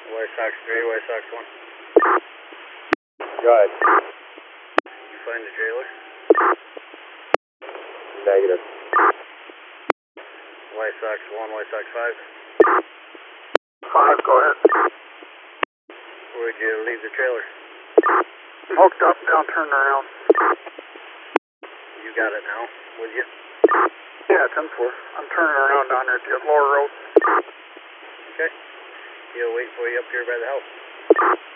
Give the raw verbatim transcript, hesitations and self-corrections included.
White Sox three, White Sox one. Go ahead. You find the trailer? Negative. White Sox one, White Sox five. Five, go ahead. Where'd you leave the trailer? Hooked up, down, turned around. You got it now, with you? Yeah, ten four. I'm turning around down there at the lower road. Okay. He'll wait for you up here by the house.